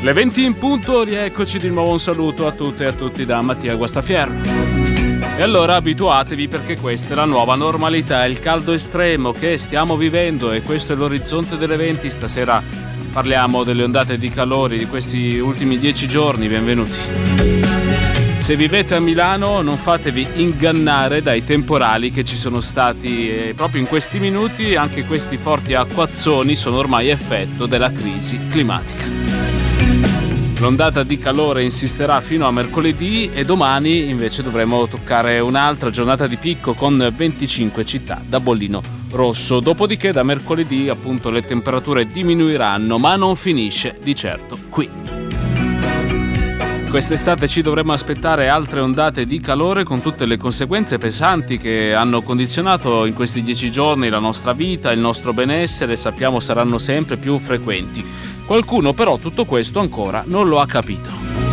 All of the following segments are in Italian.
Le 20 in punto, rieccoci di nuovo, un saluto a tutte e a tutti da Mattia Guastafierro. E allora abituatevi, perché questa è la nuova normalità, il caldo estremo che stiamo vivendo e questo è l'orizzonte delle 20. Stasera parliamo delle ondate di calore di questi ultimi 10 giorni, benvenuti. Se vivete a Milano non fatevi ingannare dai temporali che ci sono stati proprio in questi minuti, anche questi forti acquazzoni sono ormai effetto della crisi climatica. L'ondata di calore insisterà fino a mercoledì e domani invece dovremo toccare un'altra giornata di picco con 25 città da bollino rosso. Dopodiché da mercoledì appunto le temperature diminuiranno, ma non finisce di certo qui. Quest'estate ci dovremmo aspettare altre ondate di calore con tutte le conseguenze pesanti che hanno condizionato in questi 10 giorni la nostra vita, il nostro benessere, sappiamo saranno sempre più frequenti. Qualcuno però tutto questo ancora non lo ha capito.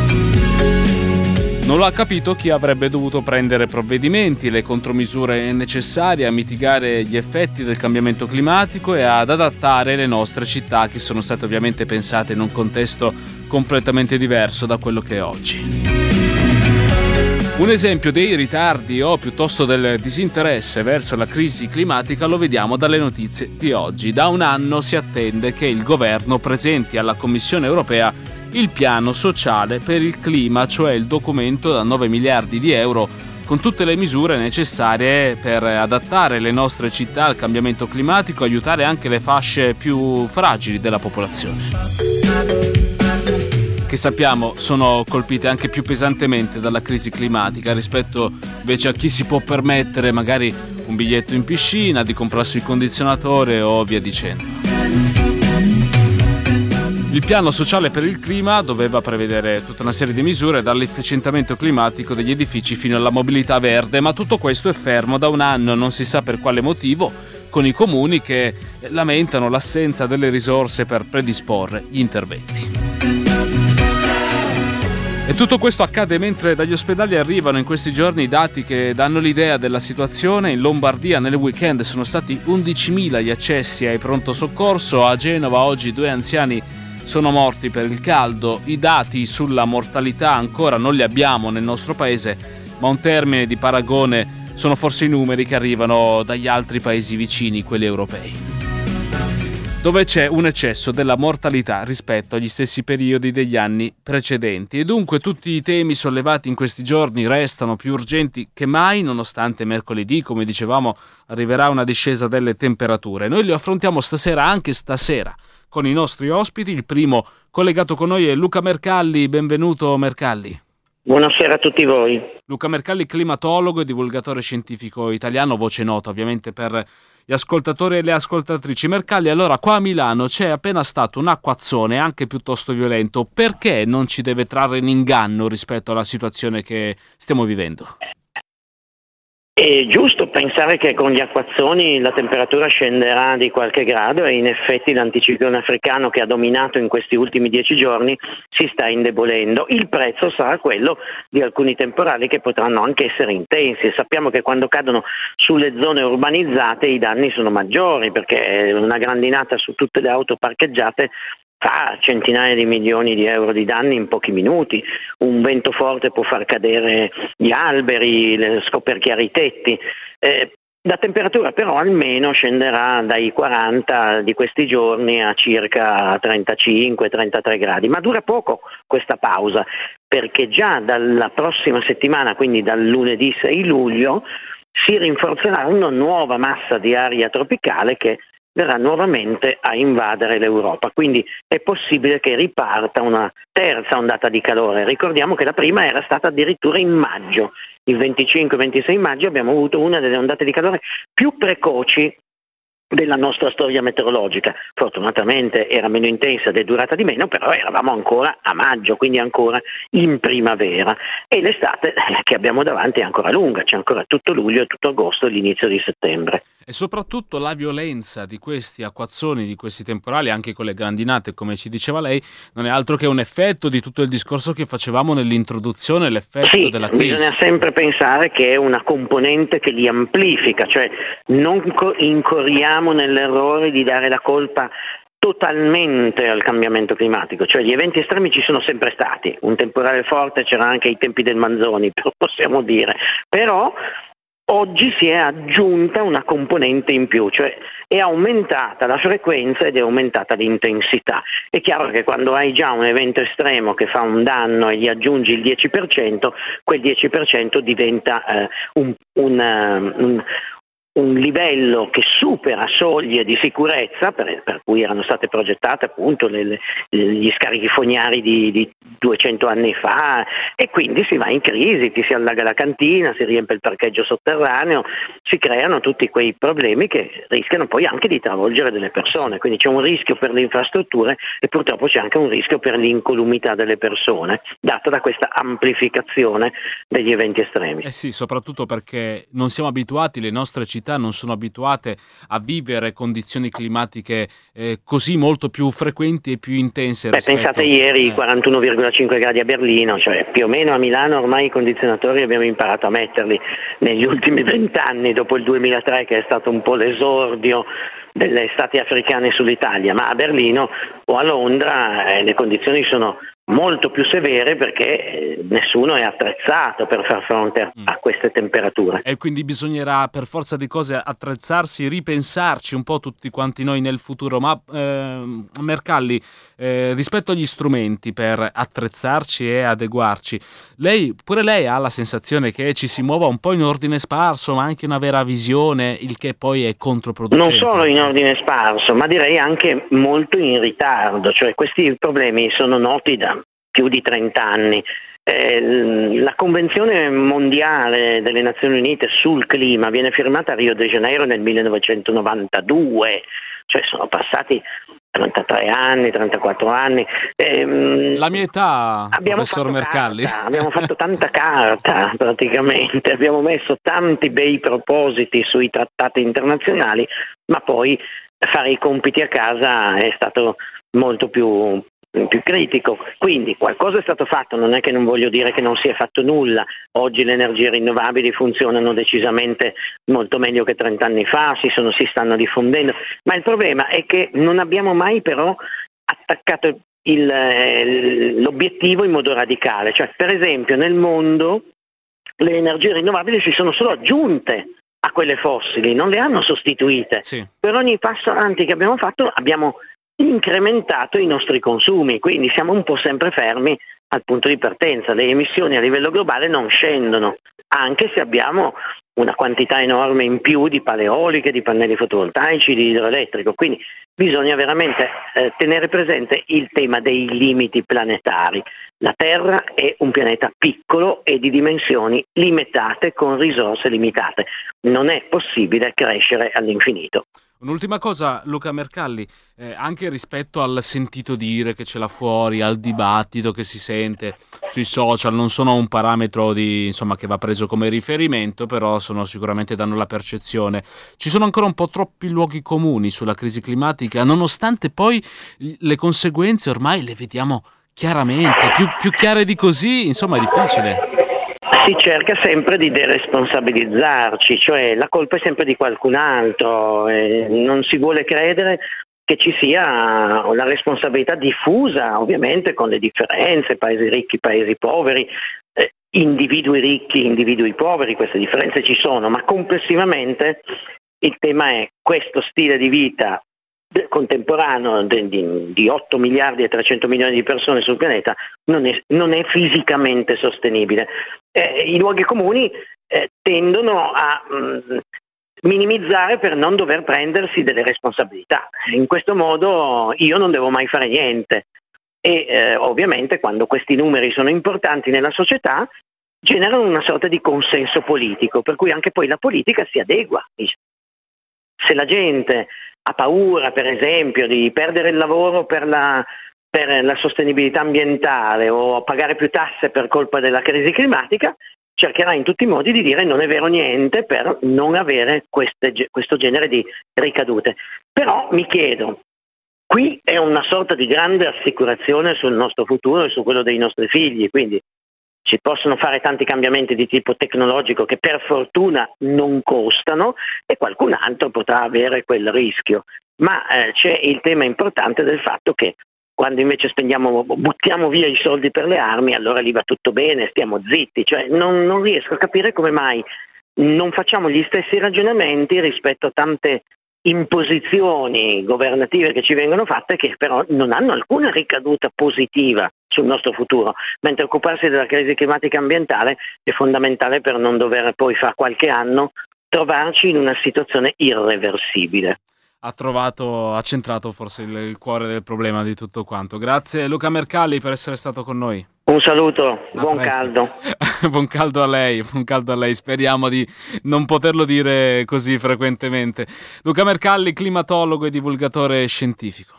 Non lo ha capito chi avrebbe dovuto prendere provvedimenti, le contromisure necessarie a mitigare gli effetti del cambiamento climatico e ad adattare le nostre città, che sono state ovviamente pensate in un contesto completamente diverso da quello che è oggi. Un esempio dei ritardi o piuttosto del disinteresse verso la crisi climatica lo vediamo dalle notizie di oggi. Da un anno si attende che il governo presenti alla Commissione europea il piano sociale per il clima, cioè il documento da 9 miliardi di euro con tutte le misure necessarie per adattare le nostre città al cambiamento climatico e aiutare anche le fasce più fragili della popolazione, che sappiamo sono colpite anche più pesantemente dalla crisi climatica rispetto invece a chi si può permettere magari un biglietto in piscina, di comprarsi il condizionatore o via dicendo. Il piano sociale per il clima doveva prevedere tutta una serie di misure, dall'efficientamento climatico degli edifici fino alla mobilità verde, ma tutto questo è fermo da un anno, non si sa per quale motivo, con i comuni che lamentano l'assenza delle risorse per predisporre gli interventi. E tutto questo accade mentre dagli ospedali arrivano in questi giorni i dati che danno l'idea della situazione. In Lombardia nel weekend sono stati 11.000 gli accessi ai pronto soccorso, a Genova oggi 2 anziani sono morti per il caldo. I dati sulla mortalità ancora non li abbiamo nel nostro paese, ma un termine di paragone sono forse i numeri che arrivano dagli altri paesi vicini, quelli europei, dove c'è un eccesso della mortalità rispetto agli stessi periodi degli anni precedenti. E dunque tutti i temi sollevati in questi giorni restano più urgenti che mai, nonostante mercoledì, come dicevamo, arriverà una discesa delle temperature. Noi li affrontiamo anche stasera, con i nostri ospiti. Il primo collegato con noi è Luca Mercalli. Benvenuto Mercalli. Buonasera a tutti voi. Luca Mercalli, climatologo e divulgatore scientifico italiano, voce nota ovviamente per gli ascoltatori e le ascoltatrici. Mercalli, allora qua a Milano c'è appena stato un acquazzone anche piuttosto violento. Perché non ci deve trarre in inganno rispetto alla situazione che stiamo vivendo? È giusto pensare che con gli acquazzoni la temperatura scenderà di qualche grado e in effetti l'anticiclone africano che ha dominato in questi ultimi 10 giorni si sta indebolendo. Il prezzo sarà quello di alcuni temporali che potranno anche essere intensi. Sappiamo che quando cadono sulle zone urbanizzate i danni sono maggiori, perché una grandinata su tutte le auto parcheggiate fa centinaia di milioni di euro di danni in pochi minuti. Un vento forte può far cadere gli alberi, scoperchiare i tetti. La temperatura però almeno scenderà dai 40 di questi giorni a circa 35-33 gradi, ma dura poco questa pausa, perché già dalla prossima settimana, quindi dal lunedì 6 luglio, si rinforzerà una nuova massa di aria tropicale che verrà nuovamente a invadere l'Europa, quindi è possibile che riparta una terza ondata di calore. Ricordiamo che la prima era stata addirittura in maggio, il 25-26 maggio abbiamo avuto una delle ondate di calore più precoci della nostra storia meteorologica. Fortunatamente era meno intensa ed è durata di meno, però eravamo ancora a maggio, quindi ancora in primavera, e l'estate che abbiamo davanti è ancora lunga, c'è ancora tutto luglio e tutto agosto e l'inizio di settembre. E soprattutto la violenza di questi acquazzoni, di questi temporali, anche con le grandinate, come ci diceva lei, non è altro che un effetto di tutto il discorso che facevamo nell'introduzione, l'effetto della crisi. Bisogna sempre pensare che è una componente che li amplifica, cioè non incorriamo nell'errore di dare la colpa totalmente al cambiamento climatico, cioè gli eventi estremi ci sono sempre stati, un temporale forte c'era anche ai tempi del Manzoni, possiamo dire, però oggi si è aggiunta una componente in più, cioè è aumentata la frequenza ed è aumentata l'intensità. È chiaro che quando hai già un evento estremo che fa un danno e gli aggiungi il 10%, quel 10% diventa un livello che supera soglie di sicurezza per cui erano state progettate appunto gli scarichi fognari di 200 anni fa, e quindi si va in crisi, ti si allaga la cantina, si riempie il parcheggio sotterraneo, si creano tutti quei problemi che rischiano poi anche di travolgere delle persone, quindi c'è un rischio per le infrastrutture e purtroppo c'è anche un rischio per l'incolumità delle persone data da questa amplificazione degli eventi estremi. Sì, soprattutto perché non siamo abituati, le nostre città non sono abituate a vivere condizioni climatiche così molto più frequenti e più intense. Pensate ieri 41,5 gradi a Berlino, cioè più o meno a Milano ormai i condizionatori abbiamo imparato a metterli negli ultimi 20 anni, dopo il 2003 che è stato un po' l'esordio delle estati africane sull'Italia, ma a Berlino o a Londra le condizioni sono molto più severe perché nessuno è attrezzato per far fronte a queste temperature. E quindi bisognerà per forza di cose attrezzarsi, ripensarci un po' tutti quanti noi nel futuro. Ma Mercalli, rispetto agli strumenti per attrezzarci e adeguarci, pure lei ha la sensazione che ci si muova un po' in ordine sparso, ma anche una vera visione, il che poi è controproducente? Non solo in ordine sparso, ma direi anche molto in ritardo, cioè questi problemi sono noti da più di 30 anni. La Convenzione mondiale delle Nazioni Unite sul clima viene firmata a Rio de Janeiro nel 1992, cioè sono passati 33 anni, 34 anni. La mia età, professor Mercalli. Abbiamo fatto tanta carta praticamente, abbiamo messo tanti bei propositi sui trattati internazionali, ma poi fare i compiti a casa è stato molto più critico. Quindi qualcosa è stato fatto, non è che non voglio dire che non si è fatto nulla. Oggi le energie rinnovabili funzionano decisamente molto meglio che 30 anni fa, si stanno diffondendo, ma il problema è che non abbiamo mai però attaccato l'obiettivo in modo radicale. Cioè, per esempio, nel mondo le energie rinnovabili si sono solo aggiunte a quelle fossili, non le hanno sostituite. Sì. Per ogni passo avanti che abbiamo fatto abbiamo incrementato i nostri consumi, quindi siamo un po' sempre fermi al punto di partenza. Le emissioni a livello globale non scendono, anche se abbiamo una quantità enorme in più di pale eoliche, di pannelli fotovoltaici, di idroelettrico, quindi bisogna veramente tenere presente il tema dei limiti planetari. La Terra è un pianeta piccolo e di dimensioni limitate con risorse limitate, non è possibile crescere all'infinito. Un'ultima cosa, Luca Mercalli, anche rispetto al sentito dire che c'è là fuori, al dibattito che si sente sui social, non sono un parametro che va preso come riferimento, però sicuramente danno la percezione. Ci sono ancora un po' troppi luoghi comuni sulla crisi climatica, nonostante poi le conseguenze ormai le vediamo chiaramente, più chiare di così, è difficile. Si cerca sempre di deresponsabilizzarci, cioè la colpa è sempre di qualcun altro, non si vuole credere che ci sia una responsabilità diffusa, ovviamente con le differenze, paesi ricchi, paesi poveri, individui ricchi, individui poveri, queste differenze ci sono, ma complessivamente il tema è questo stile di vita contemporaneo di 8 miliardi e 300 milioni di persone sul pianeta non è fisicamente sostenibile. I luoghi comuni tendono a minimizzare per non dover prendersi delle responsabilità. In questo modo io non devo mai fare niente e ovviamente quando questi numeri sono importanti nella società generano una sorta di consenso politico, per cui anche poi la politica si adegua. Se la gente ha paura, per esempio, di perdere il lavoro per la sostenibilità ambientale o pagare più tasse per colpa della crisi climatica, cercherà in tutti i modi di dire non è vero niente per non avere questo genere di ricadute. Però mi chiedo, qui è una sorta di grande assicurazione sul nostro futuro e su quello dei nostri figli, quindi ci possono fare tanti cambiamenti di tipo tecnologico che per fortuna non costano e qualcun altro potrà avere quel rischio. ma c'è il tema importante del fatto che quando invece buttiamo via i soldi per le armi, allora lì va tutto bene, stiamo zitti, cioè non riesco a capire come mai non facciamo gli stessi ragionamenti rispetto a tante imposizioni governative che ci vengono fatte, che però non hanno alcuna ricaduta positiva sul nostro futuro, mentre occuparsi della crisi climatica ambientale è fondamentale per non dover poi fra qualche anno trovarci in una situazione irreversibile. Ha centrato forse il cuore del problema di tutto quanto. Grazie Luca Mercalli per essere stato con noi. Un saluto, A buon presto. caldo. Buon caldo a lei, speriamo di non poterlo dire così frequentemente. Luca Mercalli, climatologo e divulgatore scientifico.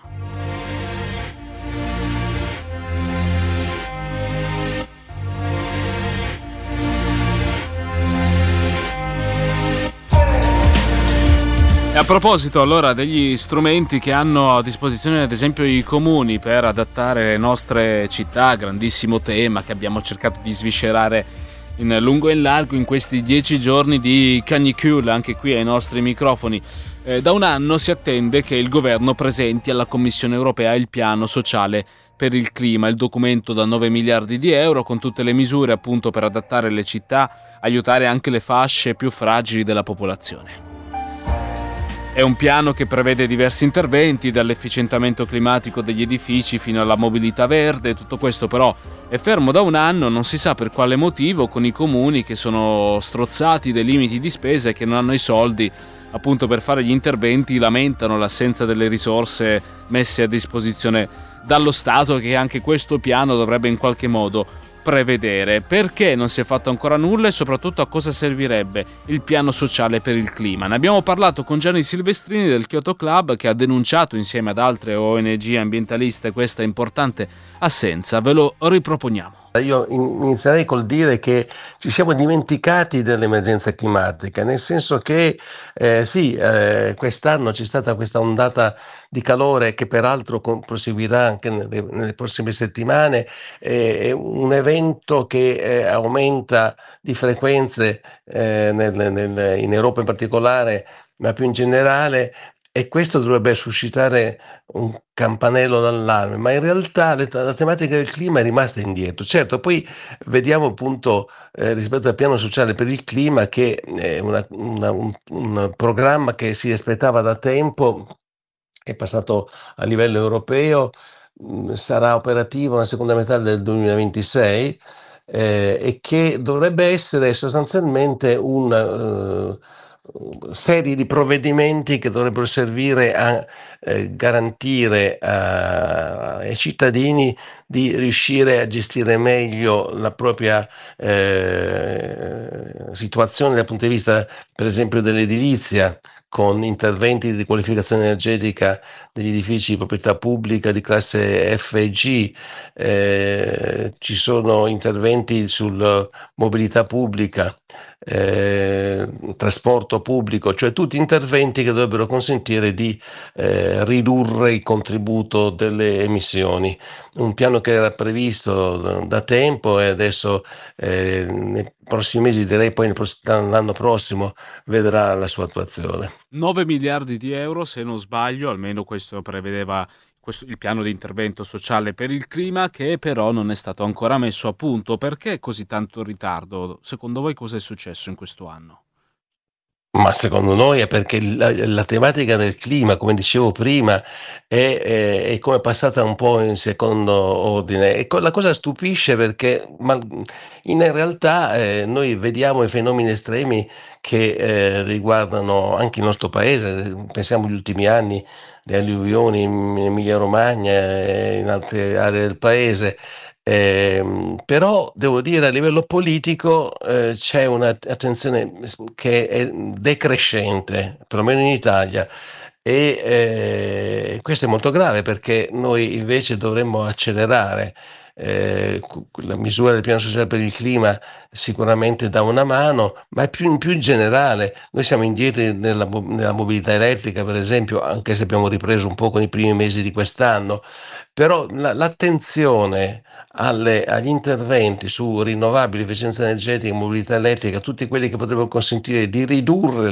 E a proposito allora degli strumenti che hanno a disposizione ad esempio i comuni per adattare le nostre città, grandissimo tema che abbiamo cercato di sviscerare in lungo e in largo in questi 10 giorni di canicule anche qui ai nostri microfoni. Da un anno si attende che il governo presenti alla Commissione europea il piano sociale per il clima, il documento da 9 miliardi di euro con tutte le misure appunto per adattare le città, aiutare anche le fasce più fragili della popolazione. È un piano che prevede diversi interventi, dall'efficientamento climatico degli edifici fino alla mobilità verde. Tutto questo però è fermo da un anno, non si sa per quale motivo, con i comuni che sono strozzati dai limiti di spesa e che non hanno i soldi appunto per fare gli interventi, lamentano l'assenza delle risorse messe a disposizione dallo Stato, che anche questo piano dovrebbe in qualche modo prevedere. Perché non si è fatto ancora nulla e soprattutto a cosa servirebbe il piano sociale per il clima? Ne abbiamo parlato con Gianni Silvestrini del Kyoto Club, che ha denunciato insieme ad altre ONG ambientaliste questa importante assenza. Ve lo riproponiamo. Io inizierei col dire che ci siamo dimenticati dell'emergenza climatica, nel senso che quest'anno c'è stata questa ondata di calore che peraltro proseguirà anche nelle prossime settimane, è un evento che aumenta di frequenze in Europa in particolare, ma più in generale. E questo dovrebbe suscitare un campanello d'allarme, ma in realtà la tematica del clima è rimasta indietro. Certo, poi vediamo appunto rispetto al piano sociale per il clima che è un programma che si aspettava da tempo, è passato a livello europeo, sarà operativo nella seconda metà del 2026 e che dovrebbe essere sostanzialmente una serie di provvedimenti che dovrebbero servire a garantire ai cittadini di riuscire a gestire meglio la propria situazione dal punto di vista, per esempio, dell'edilizia, con interventi di qualificazione energetica degli edifici di proprietà pubblica di classe F e G, ci sono interventi sulla mobilità pubblica, trasporto pubblico, cioè tutti interventi che dovrebbero consentire di ridurre il contributo delle emissioni. Un piano che era previsto da tempo e adesso nei prossimi mesi, direi poi l'anno prossimo, vedrà la sua attuazione. 9 miliardi di euro, se non sbaglio, almeno questo prevedeva il piano di intervento sociale per il clima, che però non è stato ancora messo a punto. Perché così tanto ritardo? Secondo voi cosa è successo in questo anno? Ma secondo noi è perché la tematica del clima, come dicevo prima, è come passata un po' in secondo ordine. E la cosa stupisce perché in realtà noi vediamo i fenomeni estremi che riguardano anche il nostro paese. Pensiamo agli ultimi anni, le alluvioni in Emilia-Romagna e in altre aree del paese. Però devo dire a livello politico c'è un'attenzione che è decrescente, perlomeno in Italia, e questo è molto grave perché noi invece dovremmo accelerare. La misura del piano sociale per il clima sicuramente dà una mano, ma è più in generale. Noi siamo indietro nella mobilità elettrica, per esempio, anche se abbiamo ripreso un po' con i primi mesi di quest'anno. però l'attenzione agli interventi su rinnovabili, efficienza energetica, mobilità elettrica, tutti quelli che potrebbero consentire di ridurre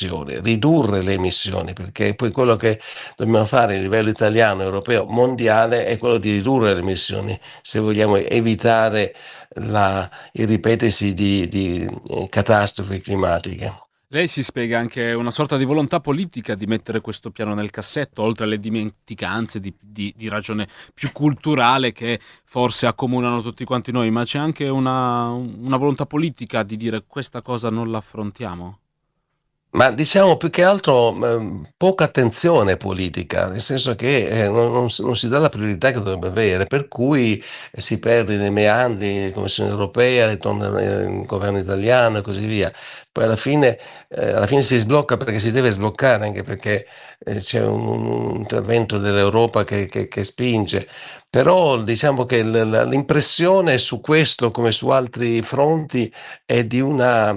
le emissioni, perché poi quello che dobbiamo fare a livello italiano, europeo, mondiale è quello di ridurre le emissioni se vogliamo evitare il ripetersi di catastrofi climatiche. Lei si spiega anche una sorta di volontà politica di mettere questo piano nel cassetto, oltre alle dimenticanze di ragione più culturale che forse accomunano tutti quanti noi, ma c'è anche una volontà politica di dire questa cosa non la affrontiamo? Ma diciamo più che altro poca attenzione politica, nel senso che non si dà la priorità che dovrebbe avere, per cui si perde nei meandri, Commissione europea, ritorna il governo italiano e così via. Poi alla fine si sblocca perché si deve sbloccare, anche perché c'è un intervento dell'Europa che spinge. Però diciamo che l'impressione su questo, come su altri fronti, è di una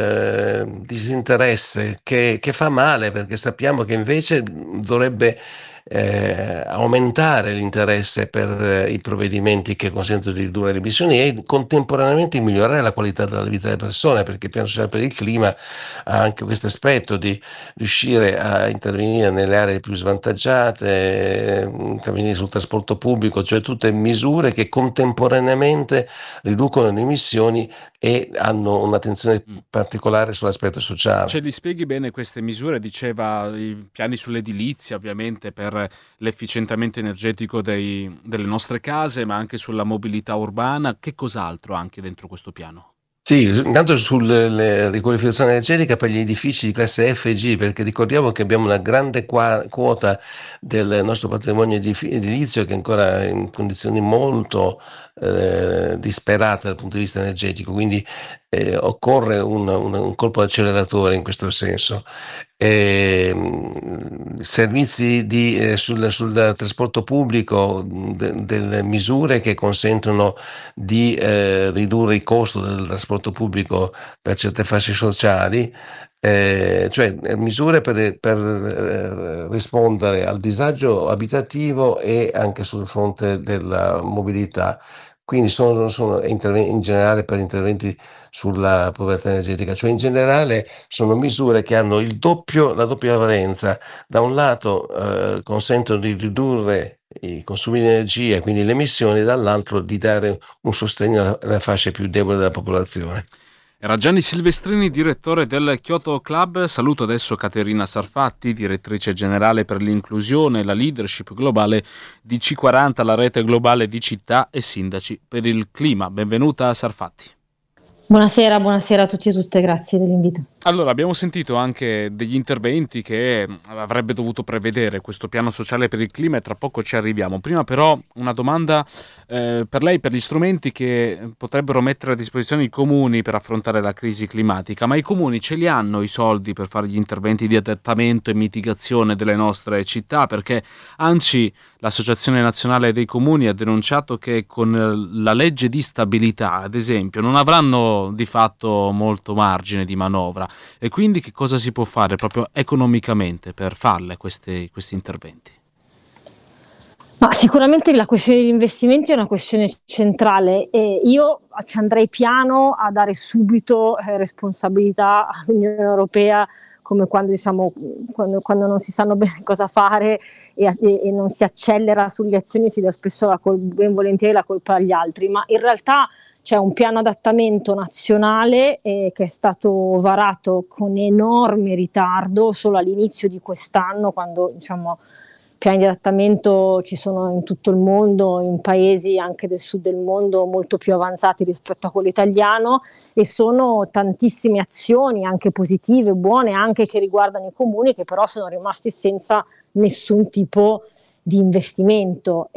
disinteresse che fa male, perché sappiamo che invece dovrebbe aumentare l'interesse per i provvedimenti che consentono di ridurre le emissioni e contemporaneamente migliorare la qualità della vita delle persone, perché il Piano Sociale per il Clima ha anche questo aspetto di riuscire a intervenire nelle aree più svantaggiate, intervenire sul trasporto pubblico, cioè tutte misure che contemporaneamente riducono le emissioni e hanno un'attenzione particolare sull'aspetto sociale. Ce li spieghi bene queste misure? Diceva i piani sull'edilizia, ovviamente, per l'efficientamento energetico delle nostre case, ma anche sulla mobilità urbana. Che cos'altro anche dentro questo piano? Sì, intanto sulla riqualificazione energetica per gli edifici di classe F e G, perché ricordiamo che abbiamo una grande quota del nostro patrimonio edilizio che è ancora in condizioni molto disperate dal punto di vista energetico, quindi occorre un colpo d'acceleratore in questo senso. Servizi sul trasporto pubblico, delle misure che consentono di ridurre il costo del trasporto pubblico per certe fasce sociali, cioè misure per rispondere al disagio abitativo e anche sul fronte della mobilità. Quindi sono in generale per interventi sulla povertà energetica, cioè in generale sono misure che hanno la doppia valenza. Da un lato consentono di ridurre i consumi di energia, quindi le emissioni, dall'altro di dare un sostegno alle fasce più deboli della popolazione. Era Gianni Silvestrini, direttore del Kyoto Club. Saluto adesso Caterina Sarfatti, direttrice generale per l'inclusione e la leadership globale di C40, la rete globale di città e sindaci per il clima. Benvenuta Sarfatti. Buonasera a tutti e tutte, grazie dell'invito. Allora, abbiamo sentito anche degli interventi che avrebbe dovuto prevedere questo piano sociale per il clima e tra poco ci arriviamo. Prima però una domanda per lei, per gli strumenti che potrebbero mettere a disposizione i comuni per affrontare la crisi climatica, ma i comuni ce li hanno i soldi per fare gli interventi di adattamento e mitigazione delle nostre città? Perché ANCI, l'Associazione Nazionale dei Comuni, ha denunciato che con la legge di stabilità, ad esempio, non avranno di fatto molto margine di manovra. E quindi che cosa si può fare proprio economicamente per farle questi interventi? Ma sicuramente la questione degli investimenti è una questione centrale e io ci andrei piano a dare subito responsabilità all'Unione Europea, come quando, quando non si sanno bene cosa fare e non si accelera sulle azioni, si dà spesso ben volentieri la colpa agli altri, ma in realtà c'è un piano adattamento nazionale che è stato varato con enorme ritardo solo all'inizio di quest'anno, quando piani di adattamento ci sono in tutto il mondo, in paesi anche del sud del mondo molto più avanzati rispetto a quello italiano, e sono tantissime azioni anche positive, buone, anche che riguardano i comuni, che però sono rimasti senza nessun tipo di investimento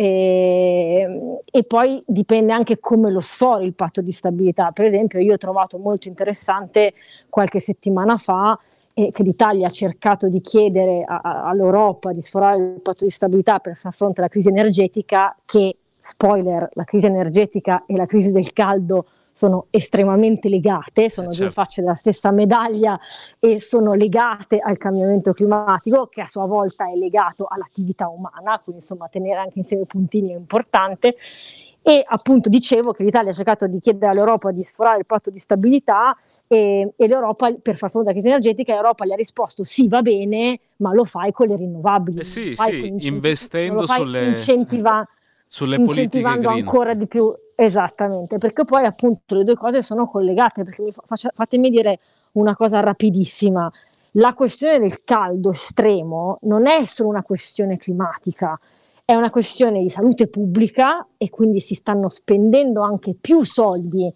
e poi dipende anche come lo sfori il patto di stabilità. Per esempio, io ho trovato molto interessante qualche settimana fa che l'Italia ha cercato di chiedere all'Europa di sforare il patto di stabilità per far fronte alla crisi energetica, che, spoiler, la crisi energetica e la crisi del caldo sono estremamente legate, sono due facce della stessa medaglia e sono legate al cambiamento climatico, che a sua volta è legato all'attività umana, quindi insomma tenere anche insieme i puntini è importante. E appunto dicevo che l'Italia ha cercato di chiedere all'Europa di sforare il patto di stabilità e l'Europa, per far fronte alla crisi energetica, l'Europa gli ha risposto sì, va bene, ma lo fai con le rinnovabili, investendo sulle politiche green, ancora di più, esattamente, perché poi appunto le due cose sono collegate, perché fatemi dire una cosa rapidissima: la questione del caldo estremo non è solo una questione climatica, è una questione di salute pubblica, e quindi si stanno spendendo anche più soldi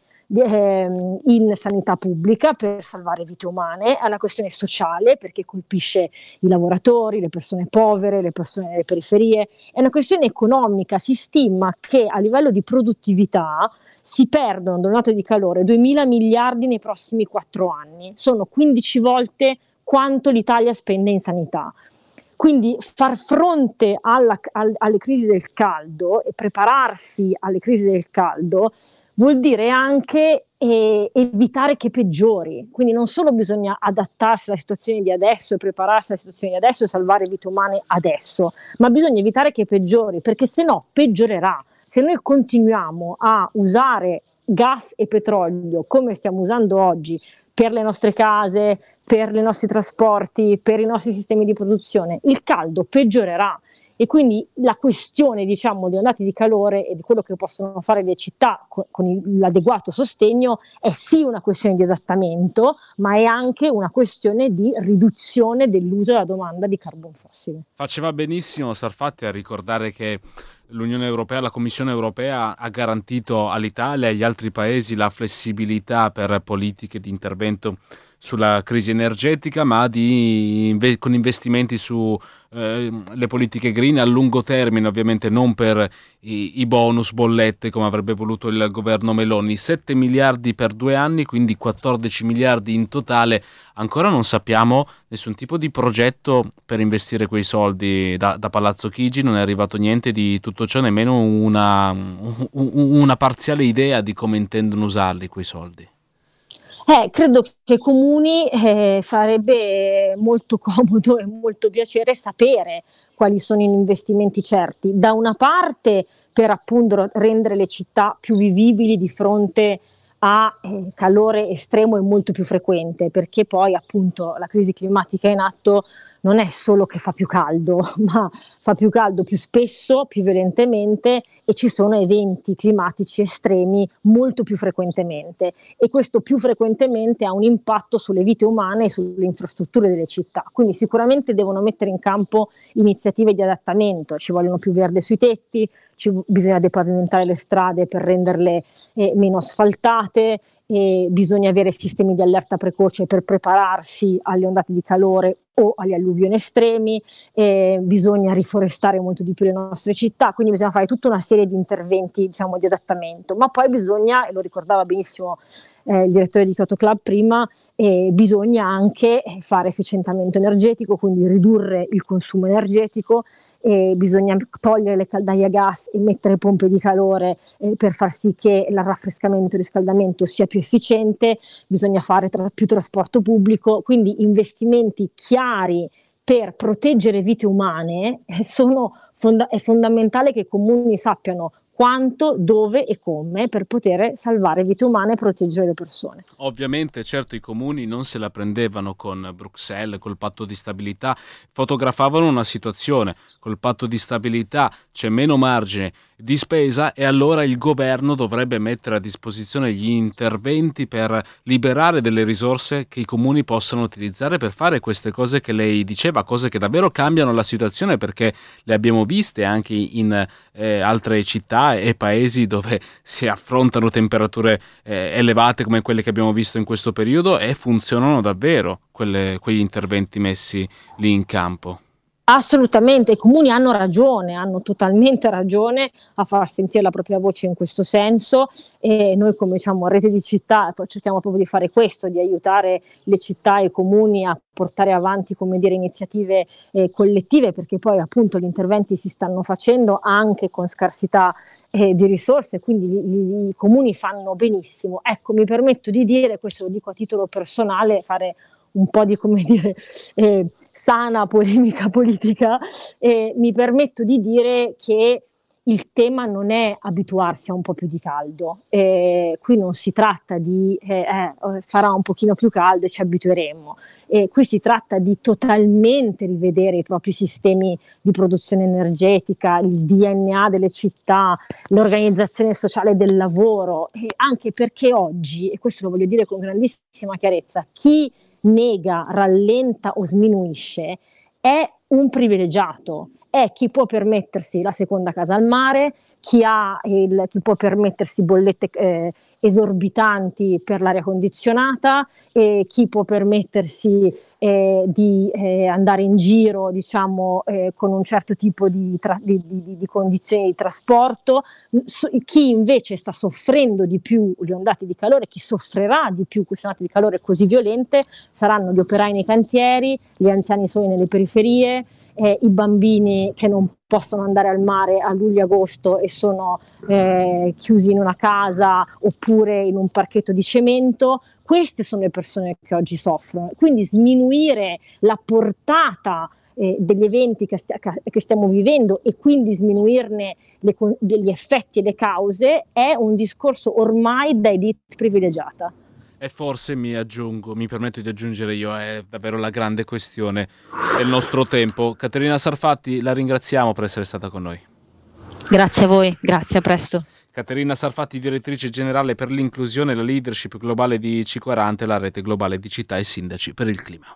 in sanità pubblica per salvare vite umane, è una questione sociale perché colpisce i lavoratori, le persone povere, le persone delle periferie, è una questione economica. Si stima che a livello di produttività si perdono da un lato di calore 2.000 miliardi nei prossimi 4 anni, sono 15 volte quanto l'Italia spende in sanità. Quindi far fronte alle crisi del caldo e prepararsi alle crisi del caldo vuol dire anche evitare che peggiori. Quindi non solo bisogna adattarsi alla situazione di adesso e prepararsi alla situazione di adesso e salvare vite umane adesso, ma bisogna evitare che peggiori, perché se no peggiorerà. Se noi continuiamo a usare gas e petrolio come stiamo usando oggi per le nostre case, per i nostri trasporti, per i nostri sistemi di produzione, il caldo peggiorerà. E quindi la questione, diciamo, di ondate di calore e di quello che possono fare le città con l'adeguato sostegno è sì una questione di adattamento, ma è anche una questione di riduzione dell'uso e della domanda di carbon fossile. Faceva benissimo Sarfatti a ricordare che l'Unione Europea, la Commissione Europea ha garantito all'Italia e agli altri paesi la flessibilità per politiche di intervento sulla crisi energetica, ma con investimenti su le politiche green a lungo termine, ovviamente non per i bonus bollette come avrebbe voluto il governo Meloni. 7 miliardi per 2 anni, quindi 14 miliardi in totale. Ancora non sappiamo nessun tipo di progetto per investire quei soldi. Da Palazzo Chigi non è arrivato niente di tutto ciò, nemmeno una parziale idea di come intendono usarli quei soldi. Credo che ai comuni farebbe molto comodo e molto piacere sapere quali sono gli investimenti certi. Da una parte per appunto rendere le città più vivibili di fronte a calore estremo e molto più frequente, perché poi appunto la crisi climatica in atto non è solo che fa più caldo, ma fa più caldo più spesso, più violentemente, e ci sono eventi climatici estremi molto più frequentemente, e questo più frequentemente ha un impatto sulle vite umane e sulle infrastrutture delle città. Quindi sicuramente devono mettere in campo iniziative di adattamento, ci vogliono più verde sui tetti, bisogna depavimentare le strade per renderle meno asfaltate, e bisogna avere sistemi di allerta precoce per prepararsi alle ondate di calore o agli alluvioni estremi, bisogna riforestare molto di più le nostre città, quindi bisogna fare tutta una serie di interventi, diciamo, di adattamento, ma poi bisogna, e lo ricordava benissimo il direttore di Kyoto Club prima, bisogna anche fare efficientamento energetico, quindi ridurre il consumo energetico, bisogna togliere le caldaie a gas e mettere pompe di calore per far sì che il raffrescamento e il riscaldamento sia più efficiente, bisogna fare più trasporto pubblico, quindi investimenti chiari per proteggere vite umane. È fondamentale che i comuni sappiano quanto, dove e come per poter salvare vite umane e proteggere le persone. Ovviamente, certo, i comuni non se la prendevano con Bruxelles, col patto di stabilità, fotografavano una situazione: col patto di stabilità c'è meno margine di spesa e allora il governo dovrebbe mettere a disposizione gli interventi per liberare delle risorse che i comuni possano utilizzare per fare queste cose che lei diceva, cose che davvero cambiano la situazione, perché le abbiamo viste anche in altre città e paesi dove si affrontano temperature elevate come quelle che abbiamo visto in questo periodo, e funzionano davvero quegli interventi messi lì in campo. Assolutamente, i comuni hanno ragione, hanno totalmente ragione a far sentire la propria voce in questo senso, e noi come rete di città cerchiamo proprio di fare questo, di aiutare le città e i comuni a portare avanti iniziative collettive, perché poi appunto gli interventi si stanno facendo anche con scarsità di risorse, quindi i comuni fanno benissimo. Ecco, mi permetto di dire, questo lo dico a titolo personale, fare un po' di sana polemica politica, mi permetto di dire che il tema non è abituarsi a un po' più di caldo, qui non si tratta di farà un pochino più caldo e ci abitueremo, qui si tratta di totalmente rivedere i propri sistemi di produzione energetica, il DNA delle città, l'organizzazione sociale del lavoro, anche perché oggi, e questo lo voglio dire con grandissima chiarezza, chi nega, rallenta o sminuisce è un privilegiato, è chi può permettersi la seconda casa al mare, chi può permettersi bollette esorbitanti per l'aria condizionata, chi può permettersi di andare in giro con un certo tipo di condizioni di trasporto, chi invece sta soffrendo di più le ondate di calore, chi soffrirà di più queste ondate di calore così violente saranno gli operai nei cantieri, gli anziani soli nelle periferie, i bambini che non possono andare al mare a luglio-agosto e sono chiusi in una casa oppure in un parchetto di cemento. Queste sono le persone che oggi soffrono, quindi sminuire la portata degli eventi che stiamo vivendo e quindi sminuirne degli effetti e le cause è un discorso ormai da elite privilegiata. E forse mi permetto di aggiungere io, è davvero la grande questione del nostro tempo. Caterina Sarfatti, la ringraziamo per essere stata con noi. Grazie a voi, grazie, a presto. Caterina Sarfatti, direttrice generale per l'inclusione e la leadership globale di C40, la rete globale di città e sindaci per il clima.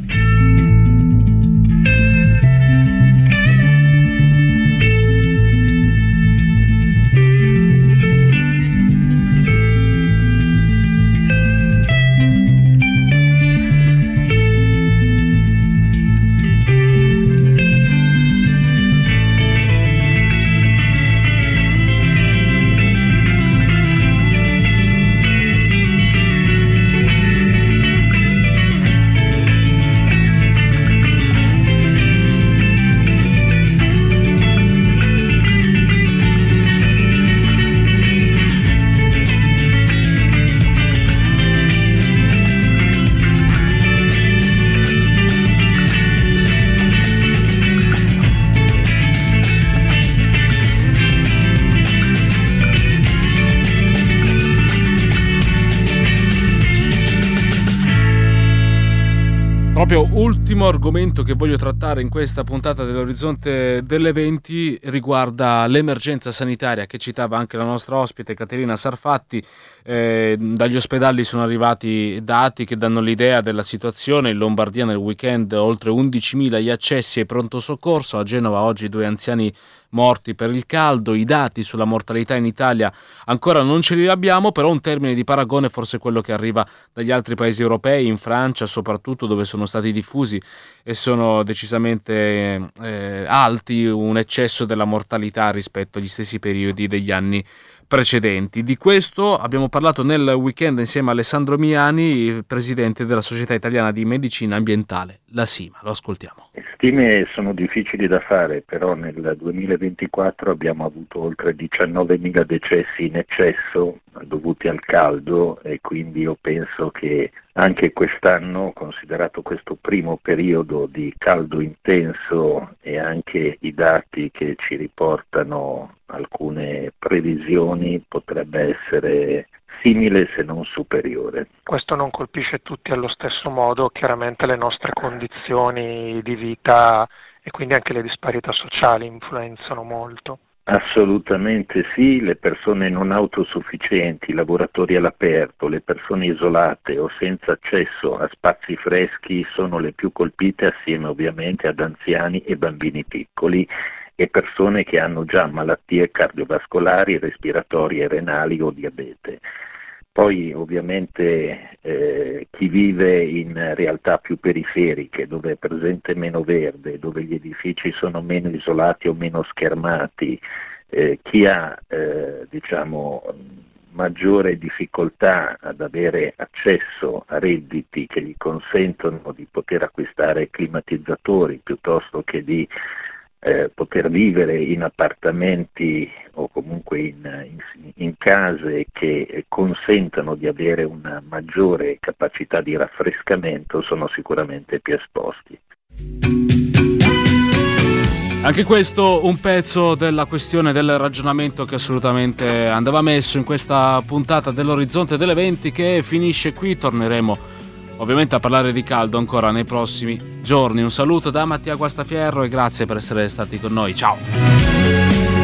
Proprio ultimo argomento che voglio trattare in questa puntata dell'Orizzonte delle 20 riguarda l'emergenza sanitaria che citava anche la nostra ospite Caterina Sarfatti. Dagli ospedali sono arrivati dati che danno l'idea della situazione. In Lombardia nel weekend oltre 11.000 gli accessi ai pronto soccorso, a Genova oggi 2 anziani morti per il caldo. I dati sulla mortalità in Italia ancora non ce li abbiamo, però un termine di paragone forse quello che arriva dagli altri paesi europei, in Francia soprattutto, dove sono stati diffusi e sono decisamente alti, un eccesso della mortalità rispetto agli stessi periodi degli anni precedenti. Di questo abbiamo parlato nel weekend insieme a Alessandro Miani, presidente della Società Italiana di Medicina Ambientale, la SIMA. Lo ascoltiamo. Stime sono difficili da fare, però nel 2024 abbiamo avuto oltre 19.000 decessi in eccesso dovuti al caldo, e quindi io penso che anche quest'anno, considerato questo primo periodo di caldo intenso e anche i dati che ci riportano alcune previsioni, potrebbe essere simile se non superiore. Questo non colpisce tutti allo stesso modo, chiaramente le nostre condizioni di vita e quindi anche le disparità sociali influenzano molto. Assolutamente sì, le persone non autosufficienti, i lavoratori all'aperto, le persone isolate o senza accesso a spazi freschi sono le più colpite, assieme ovviamente ad anziani e bambini piccoli e persone che hanno già malattie cardiovascolari, respiratorie, renali o diabete. Poi ovviamente chi vive in realtà più periferiche, dove è presente meno verde, dove gli edifici sono meno isolati o meno schermati, chi ha maggiore difficoltà ad avere accesso a redditi che gli consentono di poter acquistare climatizzatori piuttosto che di poter vivere in appartamenti o comunque in case che consentano di avere una maggiore capacità di raffrescamento, sono sicuramente più esposti. Anche questo un pezzo della questione, del ragionamento che assolutamente andava messo in questa puntata dell'Orizzonte delle 20, che finisce qui. Torneremo ovviamente a parlare di caldo ancora nei prossimi giorni. Un saluto da Mattia Guastafierro e grazie per essere stati con noi. Ciao!